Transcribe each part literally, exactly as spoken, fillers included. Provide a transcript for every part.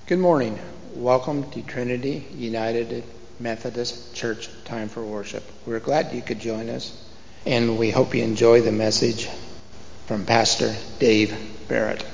Good morning. Welcome to Trinity United Methodist Church Time for Worship. We're glad you could join us, and we hope you enjoy the message from Pastor Dave Barrett.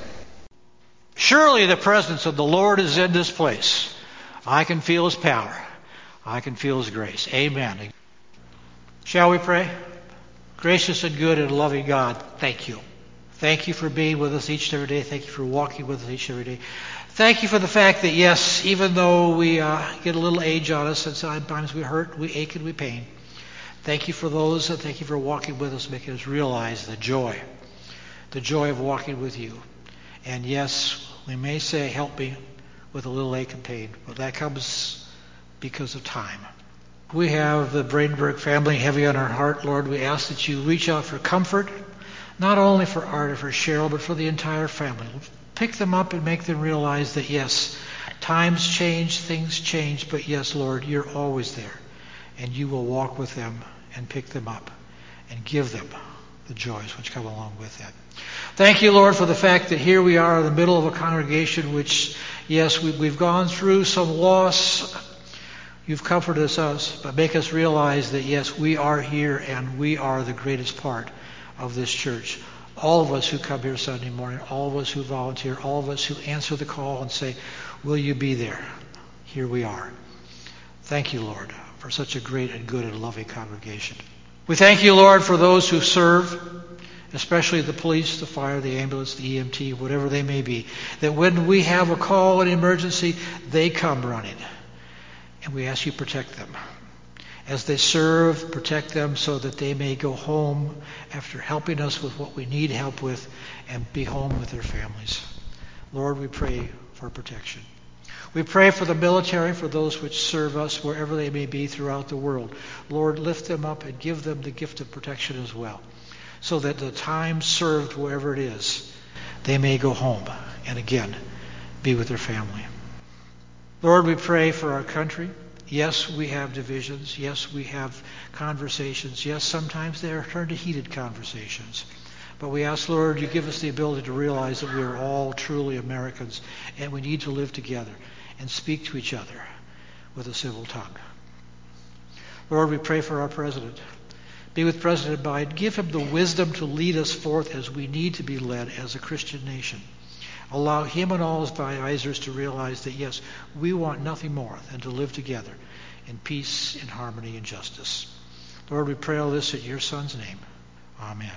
Surely the presence of the Lord is in this place. I can feel His power. I can feel His grace. Amen. Shall we pray? Gracious and good and loving God, thank you. Thank you for being with us each and every day. Thank you for walking with us each and every day. Thank you for the fact that, yes, even though we uh, get a little age on us and sometimes we hurt, we ache and we pain, thank you for those, and thank you for walking with us, making us realize the joy, the joy of walking with you. And yes, we may say, help me with a little ache and pain, but that comes because of time. We have the Brainberg family heavy on our heart, Lord. We ask that you reach out for comfort, not only for Art or for Cheryl, but for the entire family. Pick them up and make them realize that, yes, times change, things change, but yes, Lord, you're always there. And you will walk with them and pick them up and give them the joys which come along with that. Thank you, Lord, for the fact that here we are in the middle of a congregation which, yes, we, we've gone through some loss. You've comforted us, but make us realize that, yes, we are here and we are the greatest part of this church. All of us who come here Sunday morning, all of us who volunteer, all of us who answer the call and say, will you be there? Here we are. Thank you, Lord, for such a great and good and loving congregation. We thank you, Lord, for those who serve, especially the police, the fire, the ambulance, the E M T, whatever they may be, that when we have a call, an emergency, they come running. And we ask you to protect them. As they serve, protect them so that they may go home after helping us with what we need help with and be home with their families. Lord, we pray for protection. We pray for the military, for those which serve us wherever they may be throughout the world. Lord, lift them up and give them the gift of protection as well, so that the time served wherever it is, they may go home and again be with their family. Lord, we pray for our country. Yes, we have divisions. Yes, we have conversations. Yes, sometimes they are turned to heated conversations. But we ask, Lord, you give us the ability to realize that we are all truly Americans and we need to live together and speak to each other with a civil tongue. Lord, we pray for our president. Be with President Biden. Give him the wisdom to lead us forth as we need to be led as a Christian nation. Allow him and all his advisors to realize that, yes, we want nothing more than to live together in peace, in harmony, and justice. Lord, we pray all this in your Son's name. Amen.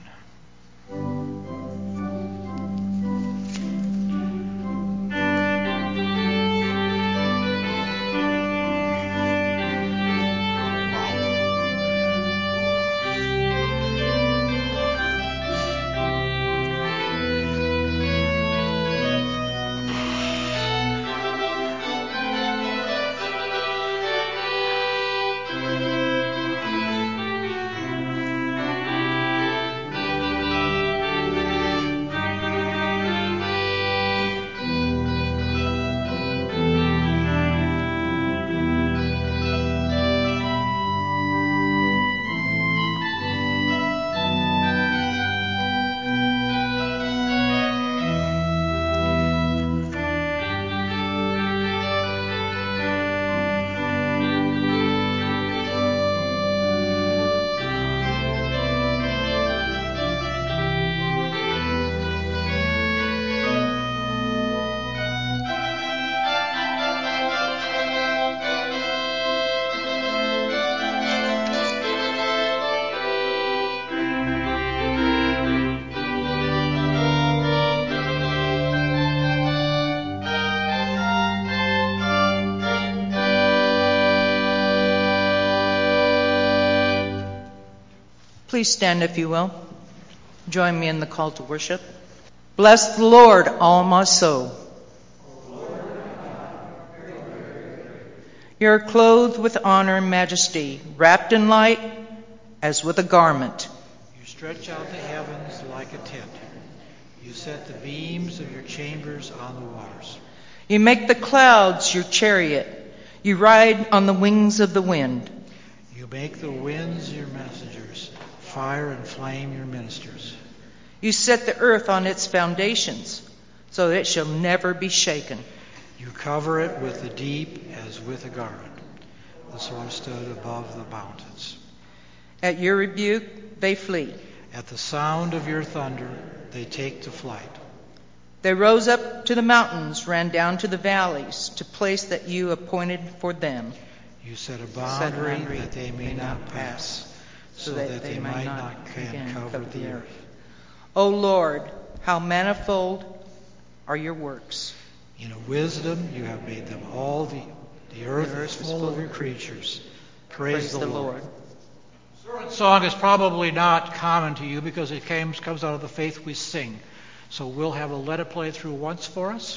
Please stand if you will. Join me in the call to worship. Bless the Lord, all my soul. You're clothed with honor and majesty, wrapped in light as with a garment. You stretch out the heavens like a tent. You set the beams of your chambers on the waters. You make the clouds your chariot. You ride on the wings of the wind. You make the winds your messengers, fire and flame your ministers. You set the earth on its foundations, so that it shall never be shaken. You cover it with the deep as with a garment. The sword stood above the mountains. At your rebuke, they flee. At the sound of your thunder, they take to flight. They rose up to the mountains, ran down to the valleys, to place that you appointed for them. You set a boundary that they may not pass, so that they might not again cover the earth. O Lord, how manifold are your works. In a wisdom you have made them all. The, the earth, the earth is full of your creatures. Praise, Praise the, the Lord. Lord. This song is probably not common to you because it comes, comes out of the faith we sing. So we'll have a let it play through once for us.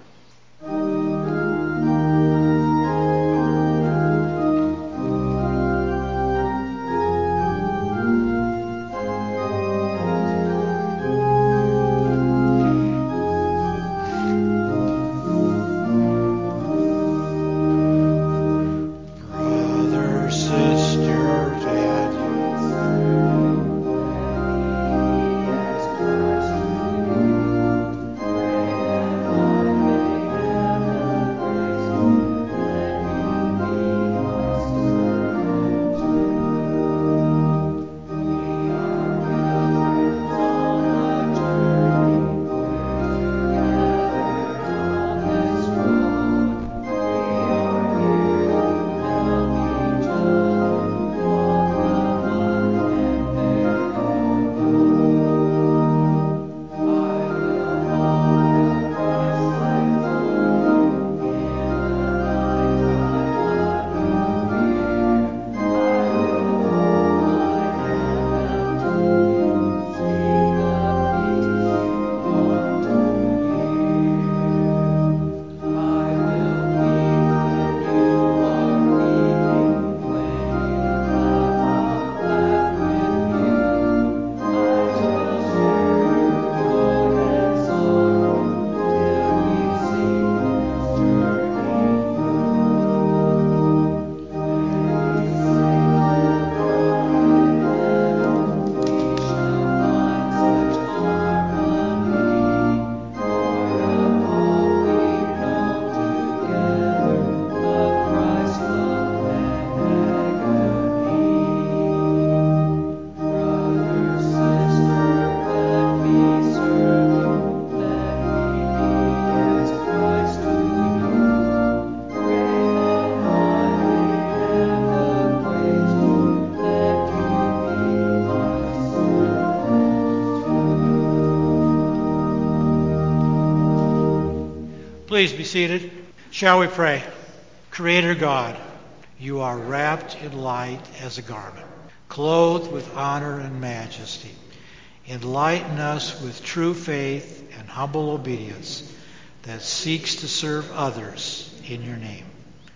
Please be seated. Shall we pray? Creator God, you are wrapped in light as a garment, clothed with honor and majesty. Enlighten us with true faith and humble obedience that seeks to serve others in your name.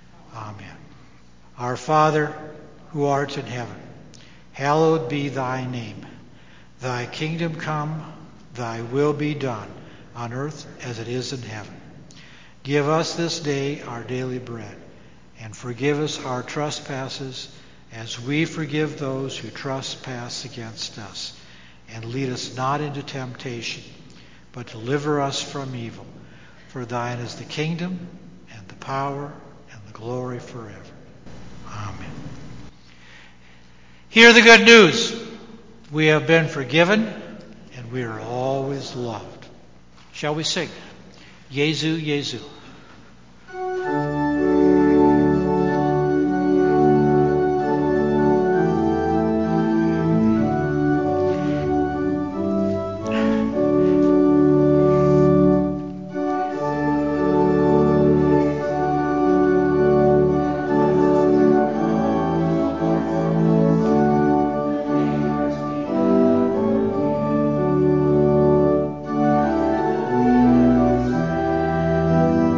Amen. Our Father, who art in heaven, hallowed be thy name. Thy kingdom come, thy will be done, on earth as it is in heaven. Give us this day our daily bread, and forgive us our trespasses as we forgive those who trespass against us. And lead us not into temptation, but deliver us from evil. For thine is the kingdom, and the power, and the glory forever. Amen. Hear the good news. We have been forgiven, and we are always loved. Shall we sing? Jesu, Jesu. Thank you.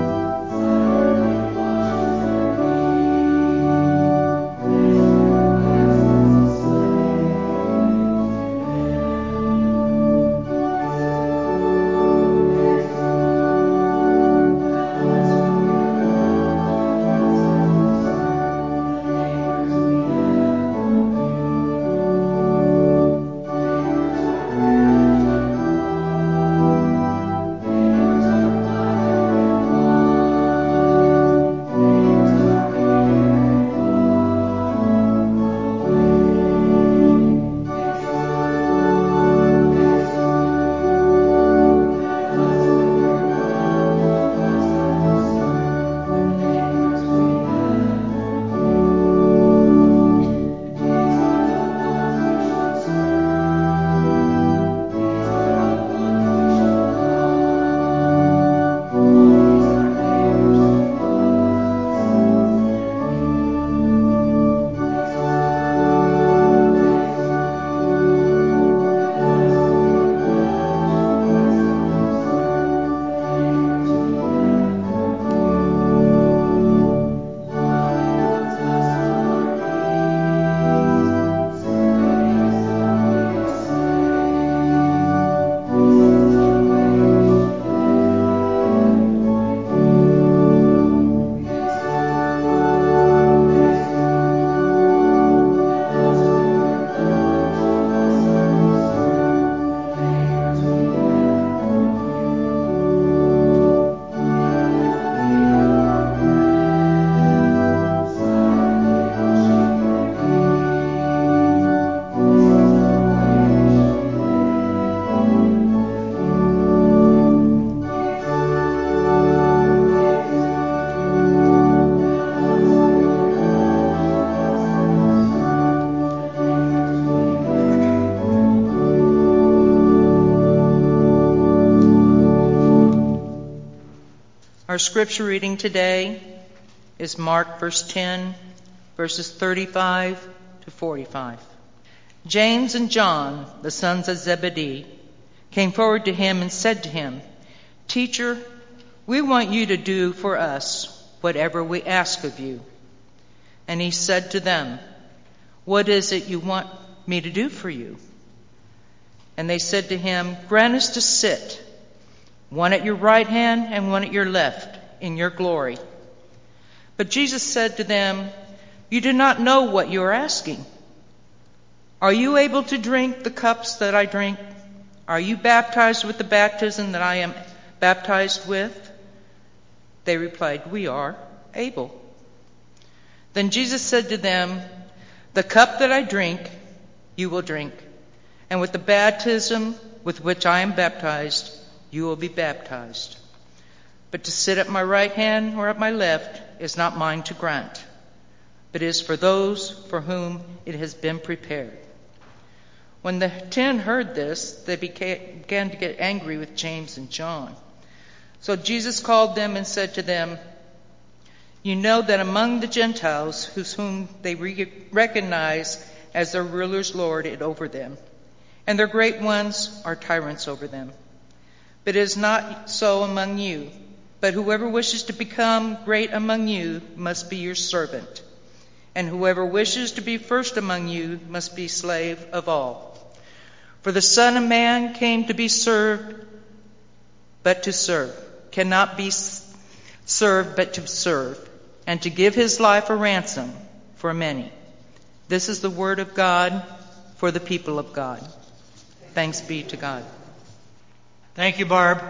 scripture reading today is Mark verse ten, verses thirty-five to forty-five. James and John, the sons of Zebedee, came forward to him and said to him, "Teacher, we want you to do for us whatever we ask of you." And he said to them, "What is it you want me to do for you?" And they said to him, "Grant us to sit, one at your right hand and one at your left, in your glory." But Jesus said to them, "You do not know what you are asking. Are you able to drink the cups that I drink? Are you baptized with the baptism that I am baptized with?" They replied, "We are able." Then Jesus said to them, "The cup that I drink, you will drink, and with the baptism with which I am baptized, you will be baptized. But to sit at my right hand or at my left is not mine to grant, but is for those for whom it has been prepared." When the ten heard this, they began to get angry with James and John. So Jesus called them and said to them, "You know that among the Gentiles, whom they re- recognize as their ruler's lord it over them, and their great ones are tyrants over them. But it is not so among you. But whoever wishes to become great among you must be your servant, and whoever wishes to be first among you must be slave of all. For the Son of Man came to be served, but to serve, cannot be served but to serve, and to give his life a ransom for many." This is the word of God for the people of God. Thanks be to God. Thank you, Barb.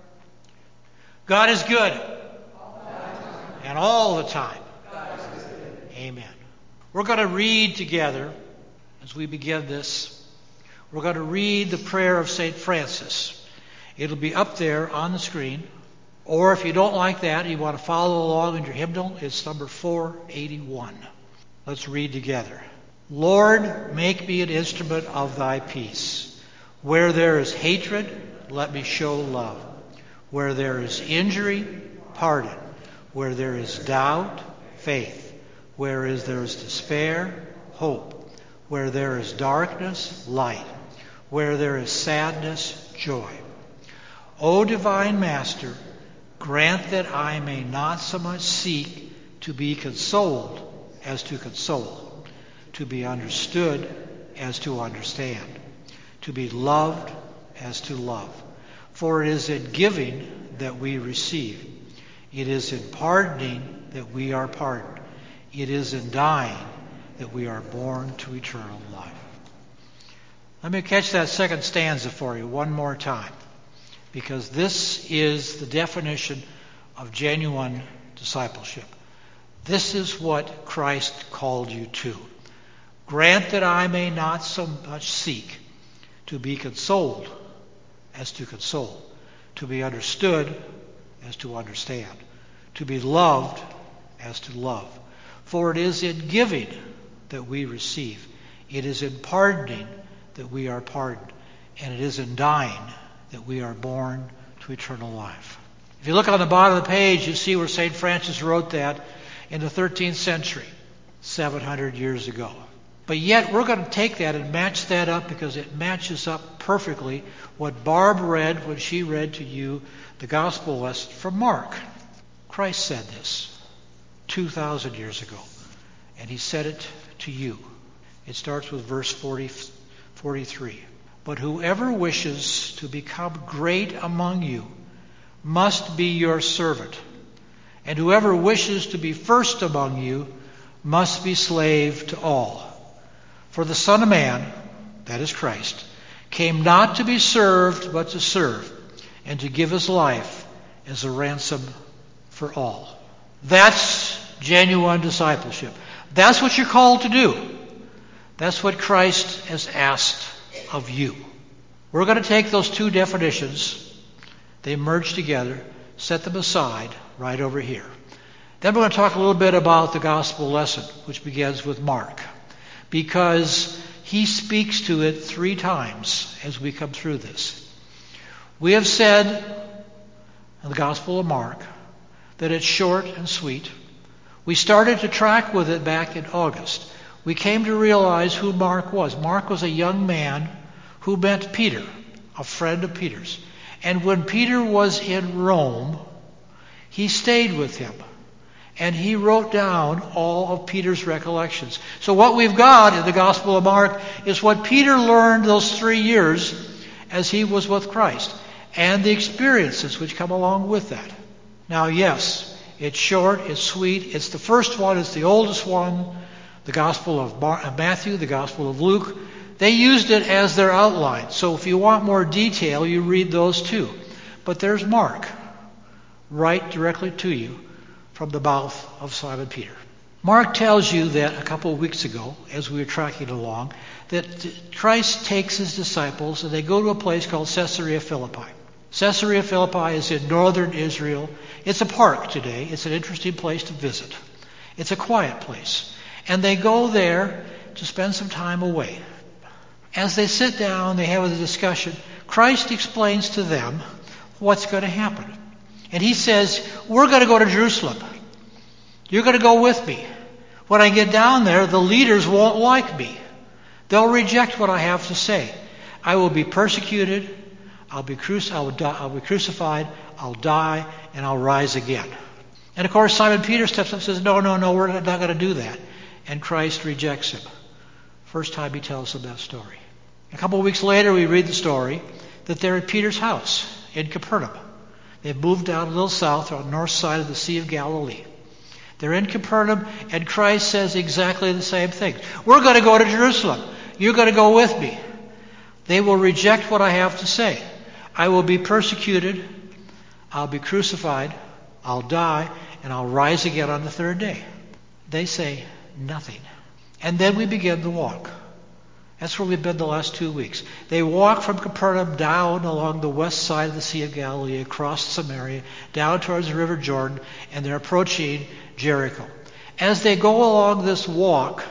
God is good. And all the time. Amen. We're going to read together as we begin this. We're going to read the prayer of Saint Francis. It'll be up there on the screen. Or if you don't like that, you want to follow along in your hymnal, it's number four eighty-one. Let's read together. "Lord, make me an instrument of thy peace. Where there is hatred, let me show love. Where there is injury, pardon. Where there is doubt, faith. Where is there is despair, hope. Where there is darkness, light. Where there is sadness, joy. O divine Master, grant that I may not so much seek to be consoled as to console, to be understood as to understand, to be loved as to love. For it is in giving that we receive. It is in pardoning that we are pardoned. It is in dying that we are born to eternal life." Let me catch that second stanza for you one more time, because this is the definition of genuine discipleship. This is what Christ called you to. "Grant that I may not so much seek to be consoled as to console, to be understood as to understand, to be loved as to love. For it is in giving that we receive. It is in pardoning that we are pardoned. And it is in dying that we are born to eternal life." If you look on the bottom of the page, you see where Saint Francis wrote that in the thirteenth century, seven hundred years ago. But yet we're going to take that and match that up, because it matches up perfectly what Barb read when she read to you the gospel lesson from Mark. Christ said this two thousand years ago, and he said it to you. It starts with verse forty, forty-three. "But whoever wishes to become great among you must be your servant, and whoever wishes to be first among you must be slave to all. For the Son of Man," that is Christ, "came not to be served, but to serve, and to give his life as a ransom for all." That's genuine discipleship. That's what you're called to do. That's what Christ has asked of you. We're going to take those two definitions, they merge together, set them aside right over here. Then we're going to talk a little bit about the gospel lesson, which begins with Mark, because he speaks to it three times as we come through this. We have said in the Gospel of Mark that it's short and sweet. We started to track with it back in August. We came to realize who Mark was. Mark was a young man who met Peter, a friend of Peter's. And when Peter was in Rome, he stayed with him. And he wrote down all of Peter's recollections. So what we've got in the Gospel of Mark is what Peter learned those three years as he was with Christ, and the experiences which come along with that. Now, yes, it's short, it's sweet, it's the first one, it's the oldest one, the Gospel of Matthew, the Gospel of Luke. They used it as their outline. So if you want more detail, you read those too. But there's Mark, right directly to you from the mouth of Simon Peter. Mark tells you that a couple of weeks ago, as we were tracking along, that Christ takes his disciples and they go to a place called Caesarea Philippi. Caesarea Philippi is in northern Israel. It's a park today. It's an interesting place to visit. It's a quiet place. And they go there to spend some time away. As they sit down, they have a discussion. Christ explains to them what's going to happen. And he says, we're going to go to Jerusalem. You're going to go with me. When I get down there, the leaders won't like me. They'll reject what I have to say. I will be persecuted. I'll be, cruci- I'll, die, I'll be crucified. I'll die, and I'll rise again. And of course, Simon Peter steps up and says, no, no, no, we're not going to do that. And Christ rejects him. First time he tells them that story. A couple of weeks later, we read the story that they're at Peter's house in Capernaum. They've moved down a little south on the north side of the Sea of Galilee. They're in Capernaum, and Christ says exactly the same thing. We're going to go to Jerusalem. You're going to go with me. They will reject what I have to say. I will be persecuted. I'll be crucified. I'll die, and I'll rise again on the third day. They say nothing. And then we begin the walk. That's where we've been the last two weeks. They walk from Capernaum down along the west side of the Sea of Galilee, across Samaria, down towards the River Jordan, and they're approaching Jericho. As they go along this walk,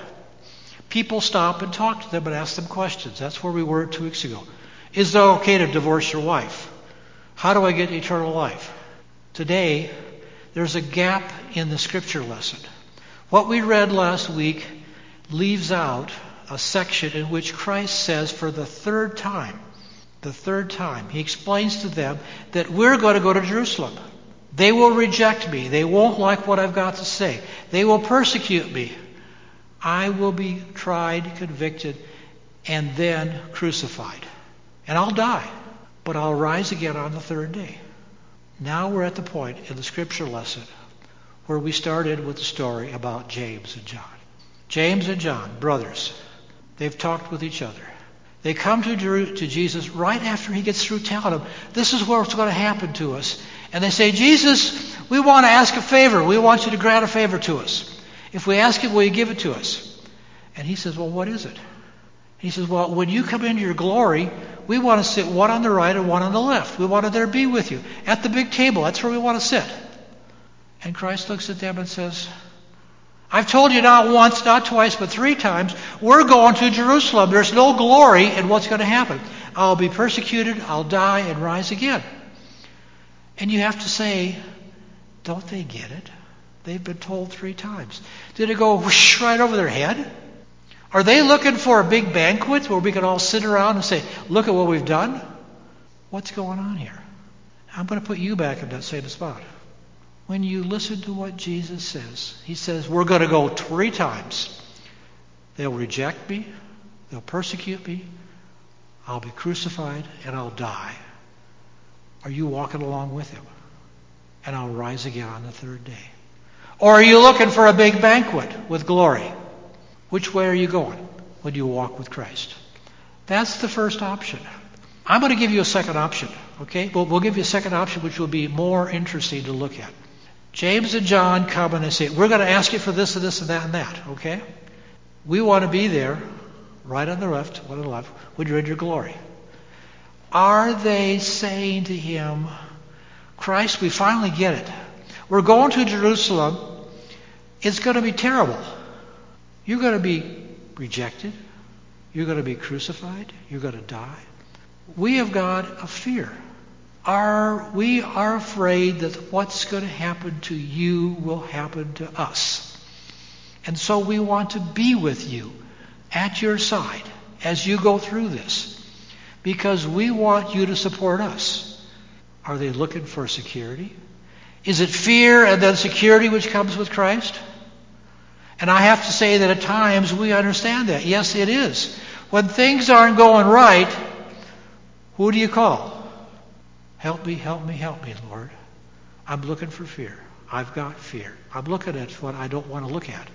people stop and talk to them and ask them questions. That's where we were two weeks ago. Is it okay to divorce your wife? How do I get eternal life? Today, there's a gap in the scripture lesson. What we read last week leaves out a section in which Christ says for the third time, the third time, he explains to them that we're going to go to Jerusalem. They will reject me. They won't like what I've got to say. They will persecute me. I will be tried, convicted, and then crucified. And I'll die, but I'll rise again on the third day. Now we're at the point in the scripture lesson where we started with the story about James and John. James and John, brothers, they've talked with each other. They come to, Jeru- to Jesus right after he gets through telling them, this is what's going to happen to us. And they say, Jesus, we want to ask a favor. We want you to grant a favor to us. If we ask it, will you give it to us? And he says, well, what is it? He says, well, when you come into your glory, we want to sit one on the right and one on the left. We want to there be with you at the big table. That's where we want to sit. And Christ looks at them and says, I've told you not once, not twice, but three times, we're going to Jerusalem. There's no glory in what's going to happen. I'll be persecuted, I'll die, and rise again. And you have to say, don't they get it? They've been told three times. Did it go whoosh right over their head? Are they looking for a big banquet where we can all sit around and say, look at what we've done? What's going on here? I'm going to put you back in that same spot. When you listen to what Jesus says, he says, we're going to go three times. They'll reject me. They'll persecute me. I'll be crucified and I'll die. Are you walking along with him? And I'll rise again on the third day. Or are you looking for a big banquet with glory? Which way are you going when you walk with Christ? That's the first option. I'm going to give you a second option, okay? We'll, we'll give you a second option which will be more interesting to look at. James and John come and they say, we're going to ask you for this and this and that and that, okay? We want to be there, right on the left, one on the left, when you're in your glory. Are they saying to him, Christ, we finally get it. We're going to Jerusalem. It's going to be terrible. You're going to be rejected. You're going to be crucified. You're going to die. We have got a fear. Are we are afraid that what's going to happen to you will happen to us. And so we want to be with you, at your side, as you go through this, because we want you to support us. Are they looking for security? Is it fear and then security which comes with Christ? And I have to say that at times we understand that. Yes, it is. When things aren't going right, who do you call? Help me, help me, help me, Lord. I'm looking for fear. I've got fear. I'm looking at what I don't want to look at.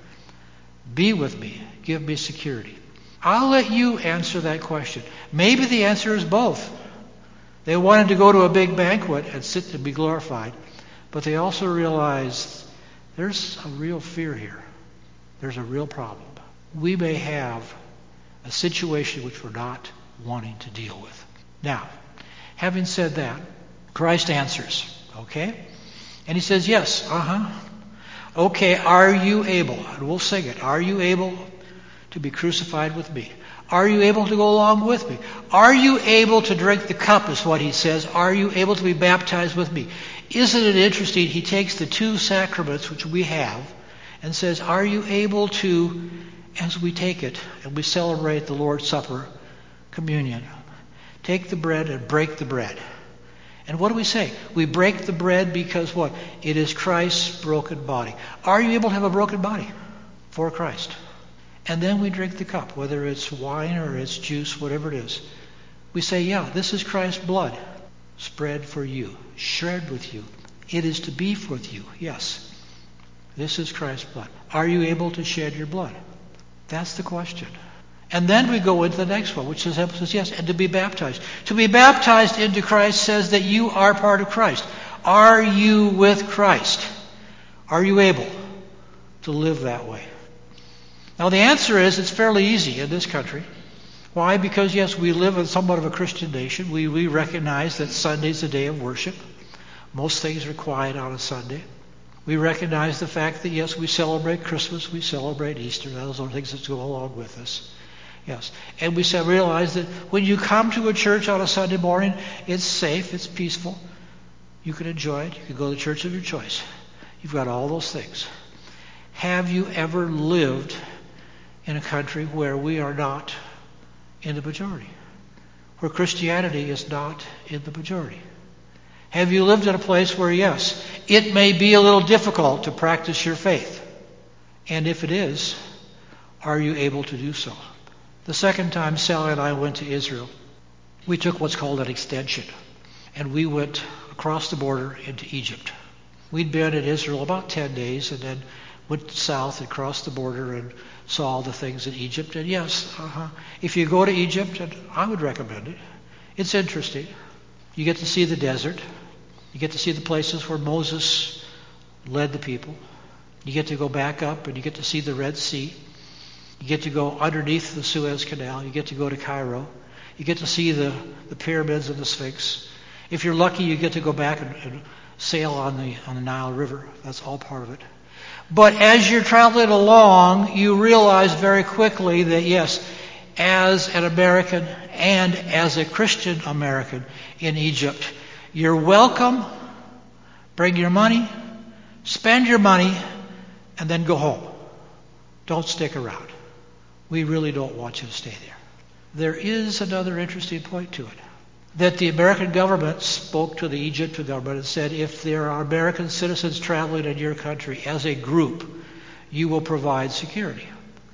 Be with me. Give me security. I'll let you answer that question. Maybe the answer is both. They wanted to go to a big banquet and sit and be glorified, but they also realized there's a real fear here. There's a real problem. We may have a situation which we're not wanting to deal with. Now, having said that, Christ answers, okay? And he says, yes, uh-huh. Okay, are you able, and we'll sing it, are you able to be crucified with me? Are you able to go along with me? Are you able to drink the cup, is what he says. Are you able to be baptized with me? Isn't it interesting? He takes the two sacraments which we have and says, are you able to, as we take it and we celebrate the Lord's Supper, communion, take the bread and break the bread. And what do we say? We break the bread because what? It is Christ's broken body. Are you able to have a broken body for Christ? And then we drink the cup, whether it's wine or it's juice, whatever it is. We say, yeah, this is Christ's blood spread for you, shared with you. It is to be with you, yes. This is Christ's blood. Are you able to shed your blood? That's the question. And then we go into the next one, which says, says yes, and to be baptized. To be baptized into Christ says that you are part of Christ. Are you with Christ? Are you able to live that way? Now the answer is it's fairly easy in this country. Why? Because yes, we live in somewhat of a Christian nation. We, we recognize that Sunday's a day of worship. Most things are quiet on a Sunday. We recognize the fact that yes, we celebrate Christmas, we celebrate Easter. Those are things that go along with us. Yes. And we realize that when you come to a church on a Sunday morning, it's safe, it's peaceful. You can enjoy it. You can go to the church of your choice. You've got all those things. Have you ever lived in a country where we are not in the majority? Where Christianity is not in the majority? Have you lived in a place where, yes, it may be a little difficult to practice your faith? And if it is, are you able to do so? The second time Sally and I went to Israel, we took what's called an extension, and we went across the border into Egypt. We'd been in Israel about ten days and then went south and crossed the border and saw all the things in Egypt. And yes, uh-huh, if you go to Egypt, and I would recommend it, it's interesting. You get to see the desert. You get to see the places where Moses led the people. You get to go back up and you get to see the Red Sea. You get to go underneath the Suez Canal. You get to go to Cairo. You get to see the, the pyramids and the Sphinx. If you're lucky, you get to go back and, and sail on the on the Nile River. That's all part of it. But as you're traveling along, you realize very quickly that yes, as an American and as a Christian American in Egypt, you're welcome. Bring your money, spend your money, and then go home. Don't stick around. We really don't want you to stay there. There is another interesting point to it. That the American government spoke to the Egyptian government and said, if there are American citizens traveling in your country as a group, you will provide security.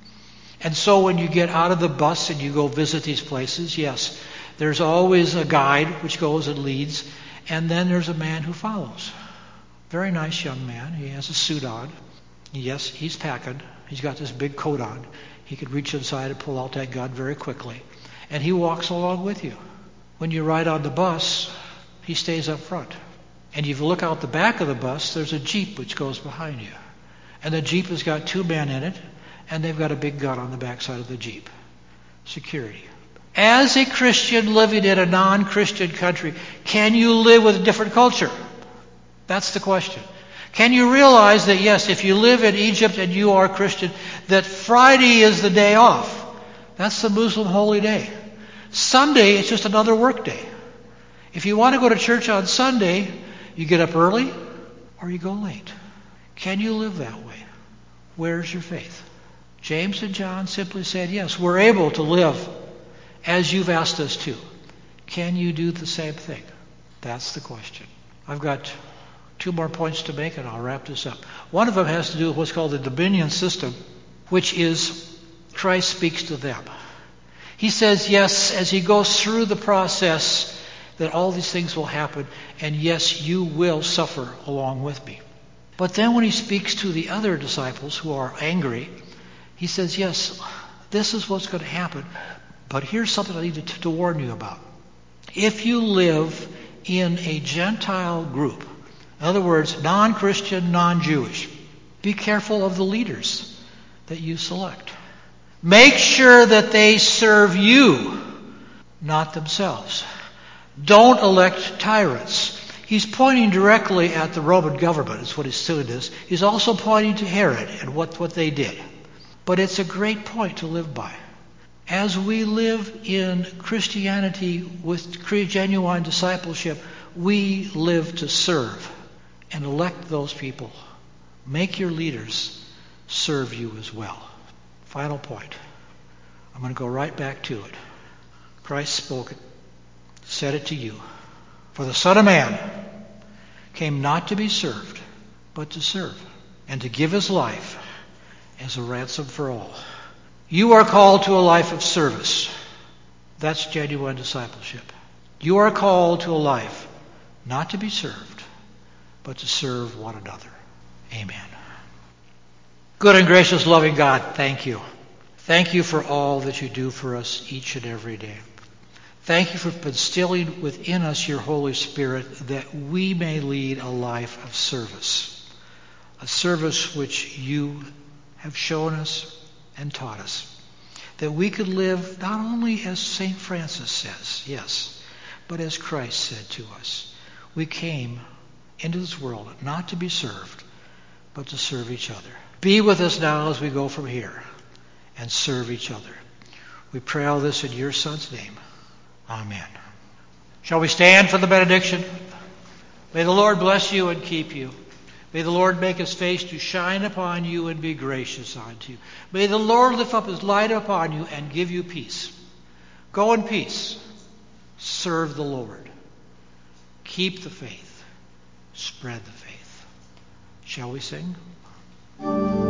And so when you get out of the bus and you go visit these places, yes, there's always a guide which goes and leads, and then there's a man who follows. Very nice young man. He has a suit on. Yes, he's packing. He's got this big coat on. He could reach inside and pull out that gun very quickly. And he walks along with you. When you ride on the bus, he stays up front. And if you look out the back of the bus, there's a Jeep which goes behind you. And the Jeep has got two men in it, and they've got a big gun on the backside of the Jeep. Security. As a Christian living in a non-Christian country, can you live with a different culture? That's the question. Can you realize that, yes, if you live in Egypt and you are Christian, that Friday is the day off? That's the Muslim holy day. Sunday is just another work day. If you want to go to church on Sunday, you get up early or you go late. Can you live that way? Where's your faith? James and John simply said, yes, we're able to live as you've asked us to. Can you do the same thing? That's the question. I've got two more points to make and I'll wrap this up. One of them has to do with what's called the dominion system, which is Christ speaks to them. He says, yes, as he goes through the process, that all these things will happen, and yes, you will suffer along with me. But then when he speaks to the other disciples who are angry, he says, yes, this is what's going to happen, but here's something I need to, to warn you about. If you live in a Gentile group, in other words, non-Christian, non-Jewish, be careful of the leaders that you select. Make sure that they serve you, not themselves. Don't elect tyrants. He's pointing directly at the Roman government, is what he's doing this. He's also pointing to Herod and what, what they did. But it's a great point to live by. As we live in Christianity with genuine discipleship, we live to serve and elect those people. Make your leaders serve you as well. Final point. I'm going to go right back to it. Christ spoke it, said it to you. For the Son of Man came not to be served, but to serve, and to give his life as a ransom for all. You are called to a life of service. That's genuine discipleship. You are called to a life not to be served, but to serve one another. Amen. Good and gracious, loving God, thank you. Thank you for all that you do for us each and every day. Thank you for instilling within us your Holy Spirit that we may lead a life of service, a service which you have shown us and taught us, that we could live not only as Saint Francis says, yes, but as Christ said to us. We came into this world not to be served, but to serve each other. Be with us now as we go from here and serve each other. We pray all this in your Son's name. Amen. Shall we stand for the benediction? May the Lord bless you and keep you. May the Lord make his face to shine upon you and be gracious unto you. May the Lord lift up his light upon you and give you peace. Go in peace. Serve the Lord. Keep the faith. Spread the faith. Shall we sing?